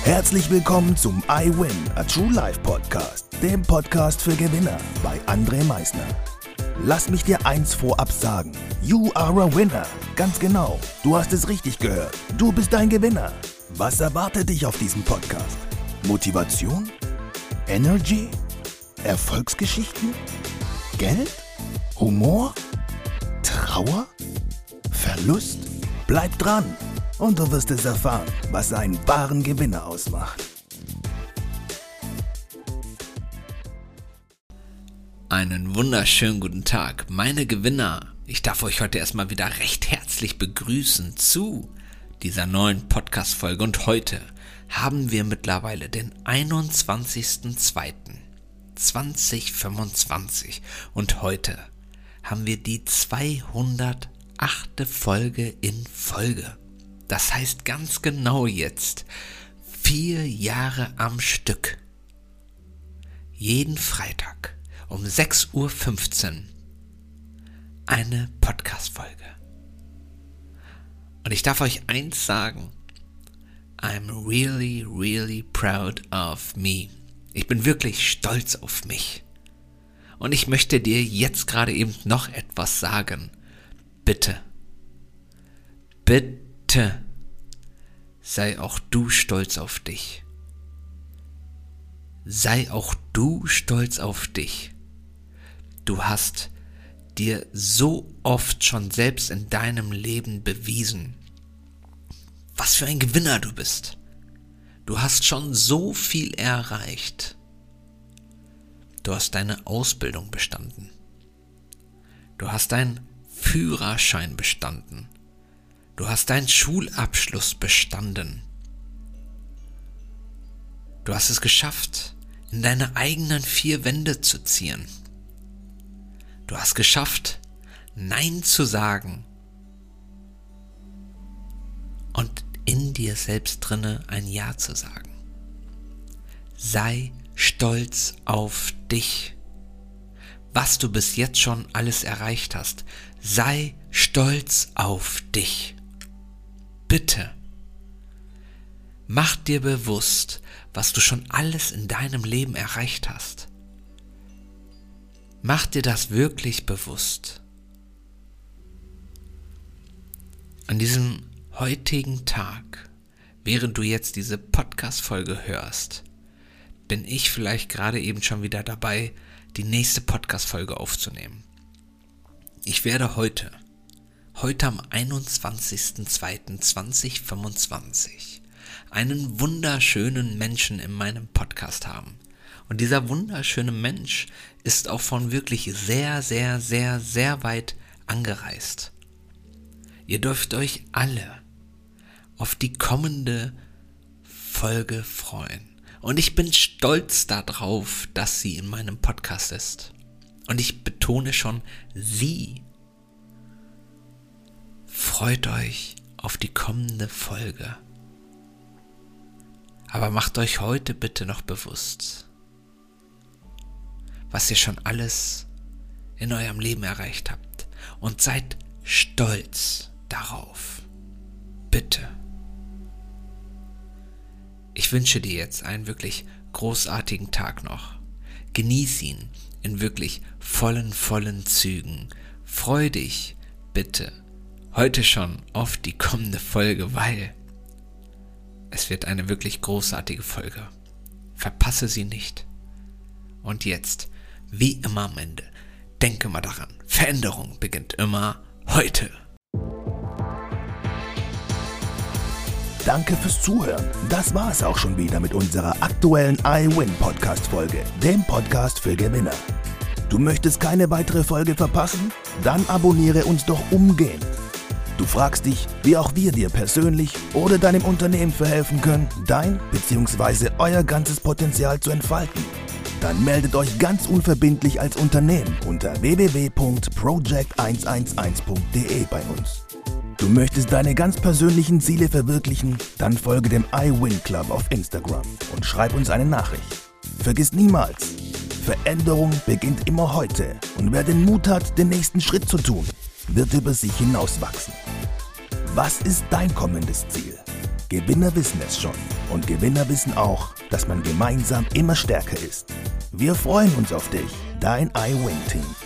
Herzlich willkommen zum I Win, a True Life Podcast, dem Podcast für Gewinner bei André Meisner. Lass mich dir eins vorab sagen, you are a winner. Ganz genau, du hast es richtig gehört, du bist ein Gewinner. Was erwartet dich auf diesem Podcast? Motivation? Energy? Erfolgsgeschichten? Geld? Humor? Trauer? Verlust? Bleib dran und du wirst es erfahren, was einen wahren Gewinner ausmacht. Einen wunderschönen guten Tag, meine Gewinner. Ich darf euch heute erstmal wieder recht herzlich begrüßen zu dieser neuen Podcast-Folge. Und heute haben wir mittlerweile den 21.02.2025. Und heute haben wir die 208. Folge in Folge. Das heißt ganz genau jetzt 4 Jahre am Stück. Jeden Freitag um 6.15 Uhr eine Podcast-Folge. Und ich darf euch eins sagen, I'm really, really proud of me. Ich bin wirklich stolz auf mich. Und ich möchte dir jetzt gerade eben noch etwas sagen. Bitte, bitte, sei auch du stolz auf dich. Sei auch du stolz auf dich. Du hast dir so oft schon selbst in deinem Leben bewiesen, was für ein Gewinner du bist. Du hast schon so viel erreicht. Du hast deine Ausbildung bestanden. Du hast deinen Führerschein bestanden. Du hast deinen Schulabschluss bestanden. Du hast es geschafft, in deine eigenen 4 Wände zu ziehen. Du hast geschafft, Nein zu sagen und in dir selbst drinne ein Ja zu sagen. Sei stolz auf dich. Was du bis jetzt schon alles erreicht hast, sei stolz auf dich. Bitte, mach dir bewusst, was du schon alles in deinem Leben erreicht hast. Mach dir das wirklich bewusst. An diesem heutigen Tag, während du jetzt diese Podcast-Folge hörst, bin ich vielleicht gerade eben schon wieder dabei, die nächste Podcast-Folge aufzunehmen. Ich werde heute am 21.02.2025 einen wunderschönen Menschen in meinem Podcast haben. Und dieser wunderschöne Mensch ist auch von wirklich sehr, sehr, sehr, sehr weit angereist. Ihr dürft euch alle auf die kommende Folge freuen. Und ich bin stolz darauf, dass sie in meinem Podcast ist. Und ich betone schon, sie. Freut euch auf die kommende Folge. Aber macht euch heute bitte noch bewusst, was ihr schon alles in eurem Leben erreicht habt. Und seid stolz darauf. Bitte. Ich wünsche dir jetzt einen wirklich großartigen Tag noch. Genieß ihn in wirklich vollen Zügen. Freu dich bitte heute schon auf die kommende Folge, weil es wird eine wirklich großartige Folge. Verpasse sie nicht. Und jetzt, wie immer am Ende, denke mal daran, Veränderung beginnt immer heute. Danke fürs Zuhören. Das war es auch schon wieder mit unserer aktuellen I Win Podcast Folge, dem Podcast für Gewinner. Du möchtest keine weitere Folge verpassen? Dann abonniere uns doch umgehend. Du fragst dich, wie auch wir dir persönlich oder deinem Unternehmen verhelfen können, dein bzw. euer ganzes Potenzial zu entfalten. Dann meldet euch ganz unverbindlich als Unternehmen unter www.project111.de bei uns. Du möchtest deine ganz persönlichen Ziele verwirklichen? Dann folge dem I Win Club auf Instagram und schreib uns eine Nachricht. Vergiss niemals, Veränderung beginnt immer heute und wer den Mut hat, den nächsten Schritt zu tun, wird über sich hinauswachsen. Was ist dein kommendes Ziel? Gewinner wissen es schon und Gewinner wissen auch, dass man gemeinsam immer stärker ist. Wir freuen uns auf dich, dein iWin-Team.